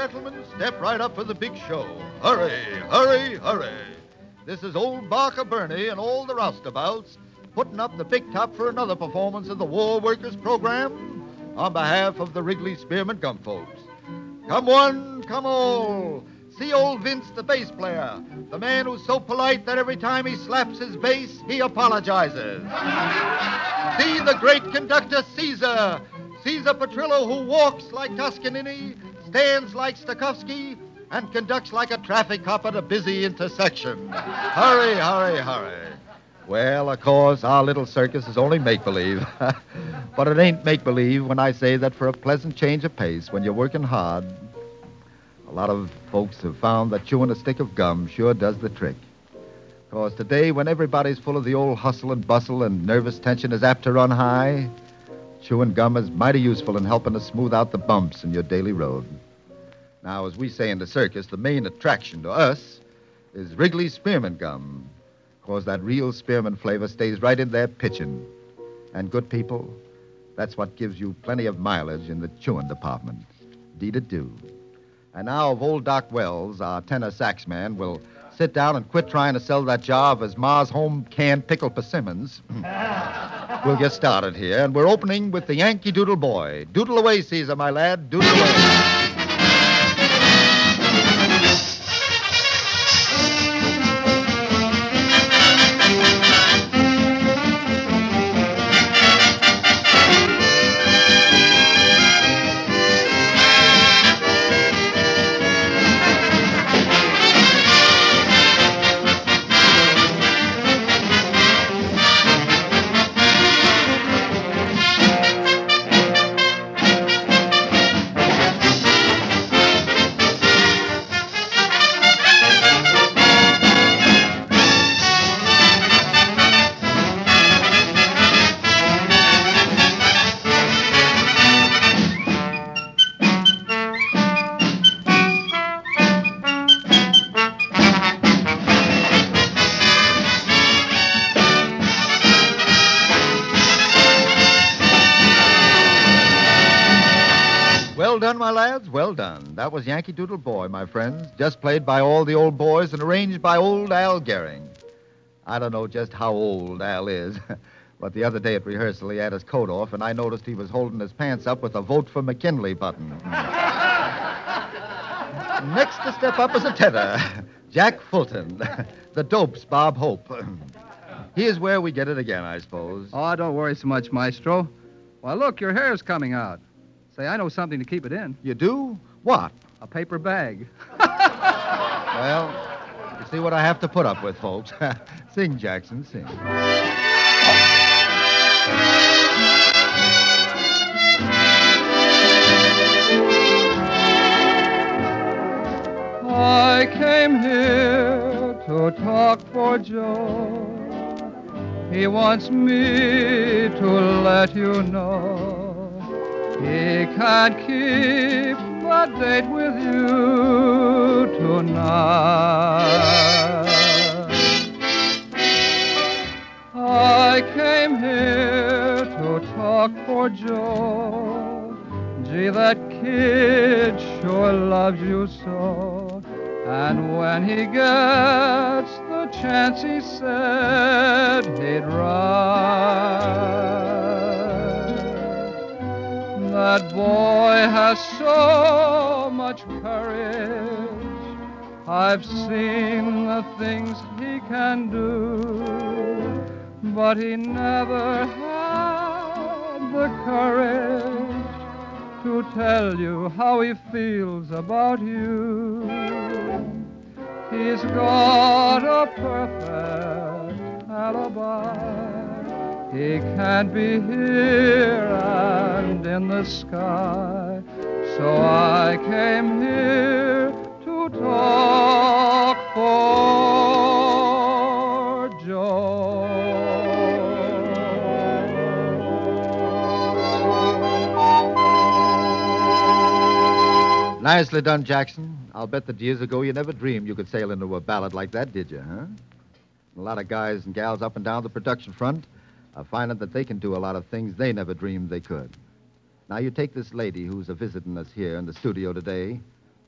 gentlemen, step right up for the big show. Hurry, hurry, hurry. This is old Barker Burney and all the roustabouts putting up the big top for another performance of the War Workers program on behalf of the Wrigley Spearmint Gum folks. Come one, come all. See old Vince, the bass player, the man who's so polite that every time he slaps his bass, he apologizes. See the great conductor, Caesar Petrillo, who walks like Toscanini, stands like Stokowski, and conducts like a traffic cop at a busy intersection. Hurry, hurry, hurry. Well, of course, our little circus is only make-believe. But it ain't make-believe when I say that for a pleasant change of pace, when you're working hard, a lot of folks have found that chewing a stick of gum sure does the trick. Because today, when everybody's full of the old hustle and bustle and nervous tension is apt to run high, chewing gum is mighty useful in helping to smooth out the bumps in your daily road. Now, as we say in the circus, the main attraction to us is Wrigley Spearmint Gum, because that real spearmint flavor stays right in there pitching. And good people, that's what gives you plenty of mileage in the chewing department. Deed it do. And now, if old Doc Wells, our tenor sax man, will sit down and quit trying to sell that jar of his ma's home canned pickled persimmons, we'll get started here. And we're opening with the Yankee Doodle Boy. Doodle away, Caesar, my lad. Doodle away. Well done, my lads, well done. That was Yankee Doodle Boy, my friends, just played by all the old boys and arranged by old Al Gehring. I don't know just how old Al is, but the other day at rehearsal he had his coat off, and I noticed he was holding his pants up with a Vote for McKinley button. Next to step up is a tenor, Jack Fulton, the Dopes' Bob Hope. Here's where we get it again, I suppose. Oh, don't worry so much, Maestro. Why, look, your hair's coming out. Say, I know something to keep it in. You do? What? A paper bag. Well, you see what I have to put up with, folks. Sing, Jackson, sing. I came here to talk for Joe. He wants me to let you know he can't keep a date with you tonight. I came here to talk for Joe. Gee, that kid sure loves you so. And when he gets the chance, he said he'd ride. That boy has so much courage. I've seen the things he can do, but he never had the courage to tell you how he feels about you. He's got a perfect alibi. He can't be here and in the sky. So I came here to talk for Joe. Nicely done, Jackson. I'll bet that years ago you never dreamed you could sail into a ballad like that, did you, huh? A lot of guys and gals up and down the production front are finding that they can do a lot of things they never dreamed they could. Now, you take this lady who's a visiting us here in the studio today,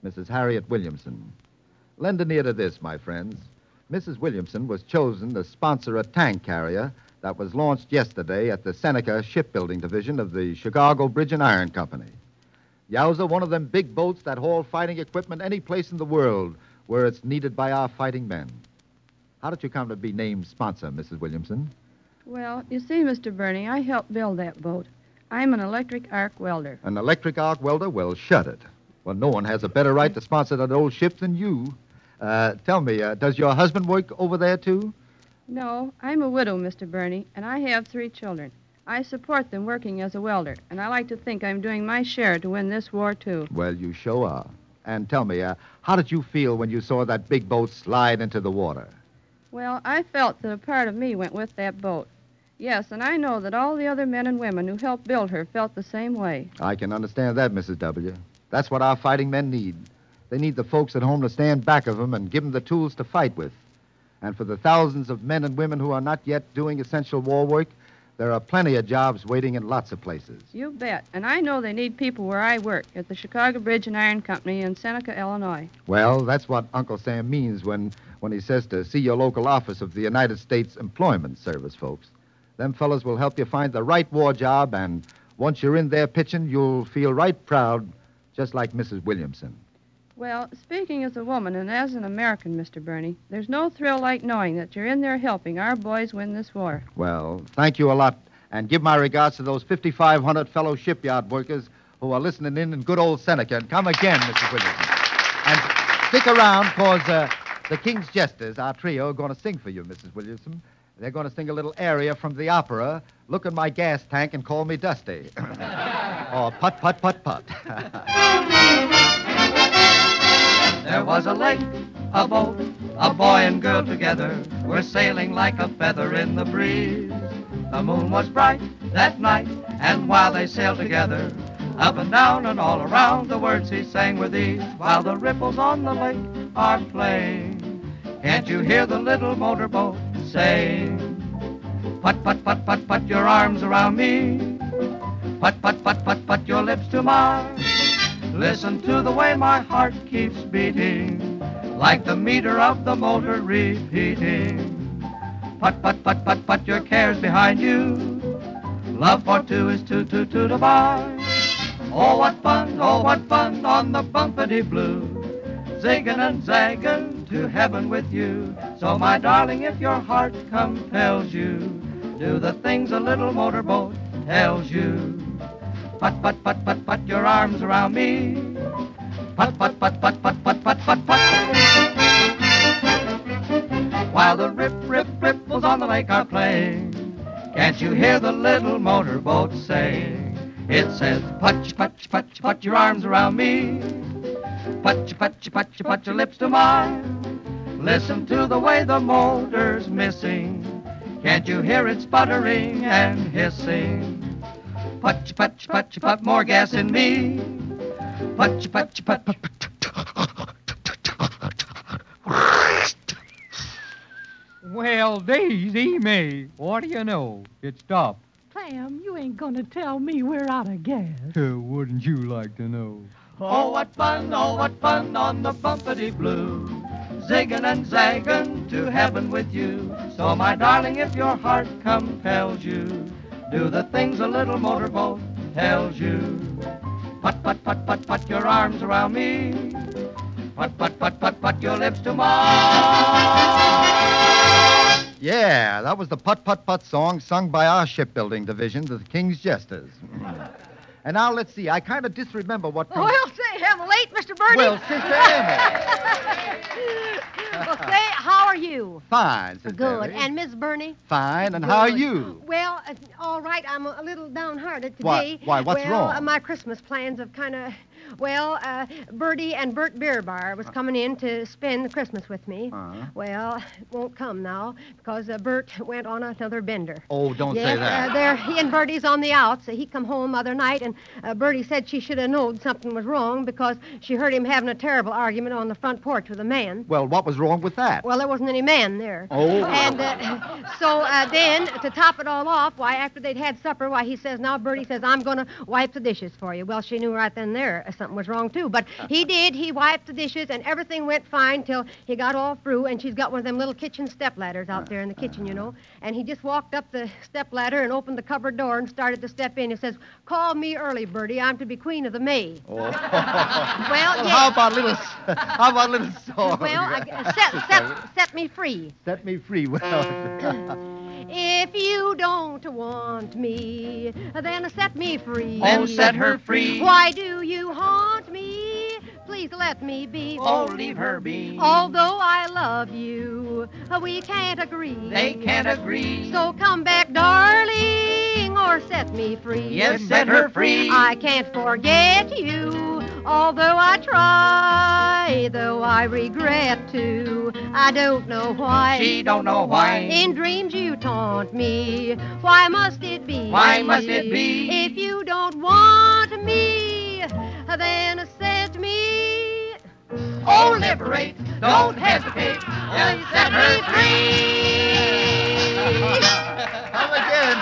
Mrs. Harriet Williamson. Lend an ear to this, my friends. Mrs. Williamson was chosen to sponsor a tank carrier that was launched yesterday at the Seneca Shipbuilding Division of the Chicago Bridge and Iron Company. Yowza, one of them big boats that haul fighting equipment any place in the world where it's needed by our fighting men. How did you come to be named sponsor, Mrs. Williamson? Well, you see, Mr. Bernie, I helped build that boat. I'm an electric arc welder. An electric arc welder? Well, shut it. Well, no one has a better right to sponsor that old ship than you. Tell me, does your husband work over there, too? No, I'm a widow, Mr. Bernie, and I have 3 children. I support them working as a welder, and I like to think I'm doing my share to win this war, too. Well, you sure are. And tell me, how did you feel when you saw that big boat slide into the water? Well, I felt that a part of me went with that boat. Yes, and I know that all the other men and women who helped build her felt the same way. I can understand that, Mrs. W. That's what our fighting men need. They need the folks at home to stand back of them and give them the tools to fight with. And for the thousands of men and women who are not yet doing essential war work, there are plenty of jobs waiting in lots of places. You bet. And I know they need people where I work, at the Chicago Bridge and Iron Company in Seneca, Illinois. Well, that's what Uncle Sam means when he says to see your local office of the United States Employment Service, folks. Them fellas will help you find the right war job, and once you're in there pitching, you'll feel right proud, just like Mrs. Williamson. Well, speaking as a woman and as an American, Mr. Bernie, there's no thrill like knowing that you're in there helping our boys win this war. Well, thank you a lot, and give my regards to those 5,500 fellow shipyard workers who are listening in good old Seneca. And come again, Mrs. Williamson. And stick around, because the King's Jesters, our trio, are going to sing for you, Mrs. Williamson. They're going to sing a little aria from the opera, Look at My Gas Tank and Call Me Dusty. Or Putt, Putt, Putt, Putt. There was a lake, a boat, a boy and girl together were sailing like a feather in the breeze. The moon was bright that night, and while they sailed together, up and down and all around, the words he sang were these: while the ripples on the lake are playing, can't you hear the little motorboat saying, put, put, put, put, put your arms around me, put, put, put, put, put your lips to mine. Listen to the way my heart keeps beating, like the meter of the motor repeating. Put, put, put, put, put your cares behind you. Love for 2 is 2, 2, 2 to buy. Oh, what fun on the bumpity blue, zigging and zagging to heaven with you. So, my darling, if your heart compels you, do the things a little motorboat tells you. Put, put, put, put, put your arms around me. Put, put, put, put, put, put, put, put, put. While the ripples on the lake are playing, can't you hear the little motorboat saying? It says, put, put, put, put your arms around me. Put, put, put, put your lips to mine. Listen to the way the motor's missing. Can't you hear it sputtering and hissing? Put, put, put, put more gas in me. Put, put, put, put. Well, Daisy May, what do you know? It stopped. Clam, you ain't gonna tell me we're out of gas. Wouldn't you like to know? Oh, what fun on the bumpity blue, zigging and zagging to heaven with you. So, my darling, if your heart compels you, do the things a little motorboat tells you. Put, put, put, put, put your arms around me. Put, put, put, put, put your lips to mine. Yeah, that was the Putt, Putt, Putt song sung by our shipbuilding division, the King's Jesters. And now, let's see, I kind of disremember what comes... Well, say, am I late, Mr. Bernie? Well, Sister Emma. Well, say, how are you? Fine, Sister Good. Emma. And Miss Bernie? Fine, and Good. how are you? Well, all right. I'm a little downhearted today. Why, what's well, wrong? My Christmas plans have kind of... Well, Bertie and Bert Beerbar was coming in to spend the Christmas with me. Well, it won't come now because Bert went on another bender. Oh, don't say that. He and Bertie's on the outs. He come home the other night, and Bertie said she should have known something was wrong because she heard him having a terrible argument on the front porch with a man. Well, what was wrong wrong with that? Well, there wasn't any man there. Oh. And so then, to top it all off, why, after they'd had supper, why, he says, now, Bertie says, I'm going to wipe the dishes for you. Well, she knew right then and there something was wrong, too. But he did. He wiped the dishes, and everything went fine till he got all through, and she's got one of them little kitchen step ladders out there in the kitchen, you know. And he just walked up the step ladder and opened the cupboard door and started to step in. He says, call me early, Bertie. I'm to be queen of the May. Oh. Well, yeah. How about a little song? Well, set me free. Set me free. Well. If you don't want me, then set me free. Oh, set her free. Why do you haunt me? Please let me be. Oh, leave her be. Although I love you, we can't agree. They can't agree. So come back, darling, or set me free. Yes, set her free. I can't forget you, although I try, though I regret to. I don't know why. She don't know why. In dreams you taunt me. Why must it be? Why must it be? If you don't want me, then set me. Oh, liberate. Don't hesitate. Just set her free. Come again,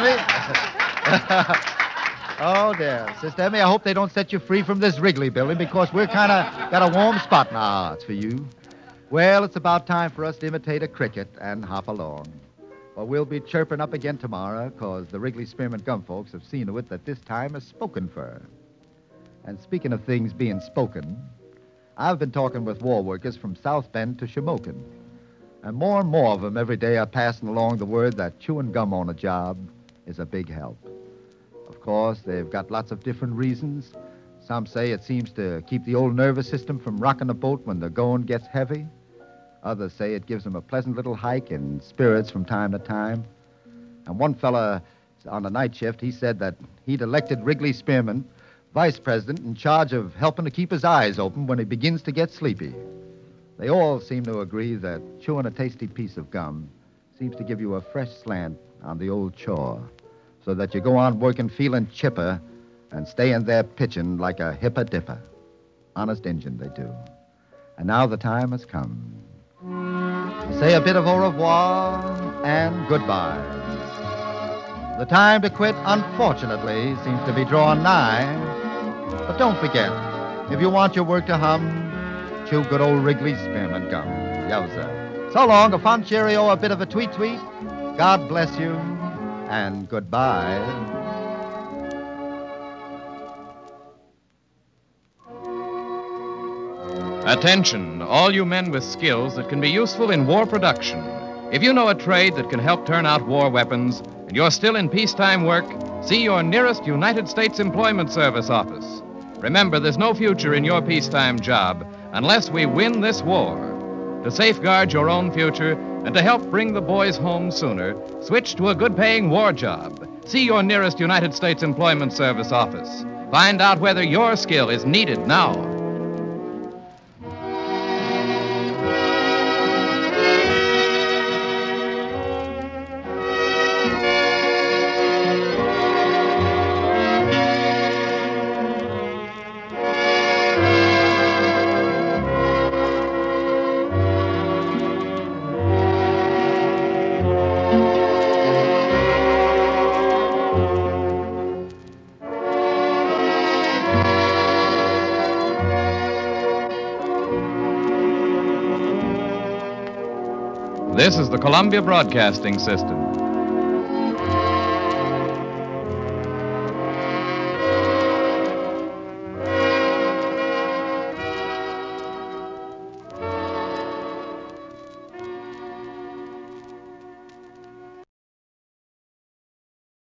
Sister Emmy. Oh, dear. Sister Emmy, I hope they don't set you free from this Wrigley building because we're kind of got a warm spot in our hearts for you. Well, it's about time for us to imitate a cricket and hop along. Well, we'll be chirping up again tomorrow because the Wrigley Spearmint Gum folks have seen to it that this time is spoken for. And speaking of things being spoken, I've been talking with war workers from South Bend to Shamokin. And more of them every day are passing along the word that chewing gum on a job is a big help. Of course, they've got lots of different reasons. Some say it seems to keep the old nervous system from rocking the boat when the going gets heavy. Others say it gives them a pleasant little hike in spirits from time to time. And one fella on the night shift, he said that he'd elected Wrigley Spearmint vice president in charge of helping to keep his eyes open when he begins to get sleepy. They all seem to agree that chewing a tasty piece of gum seems to give you a fresh slant on the old chore, so that you go on working feeling chipper and staying there pitching like a hipper-dipper. Honest Injun, they do. And now the time has come to say a bit of au revoir and goodbye. The time to quit, unfortunately, seems to be drawing nigh. But don't forget, if you want your work to hum, chew good old Wrigley Spearmint Gum. Yowza. So long, a fond cheerio, a bit of a tweet. God bless you, and goodbye. Attention, all you men with skills that can be useful in war production. If you know a trade that can help turn out war weapons, and you're still in peacetime work, see your nearest United States Employment Service office. Remember, there's no future in your peacetime job unless we win this war. To safeguard your own future and to help bring the boys home sooner, switch to a good-paying war job. See your nearest United States Employment Service office. Find out whether your skill is needed now. This is the Columbia Broadcasting System.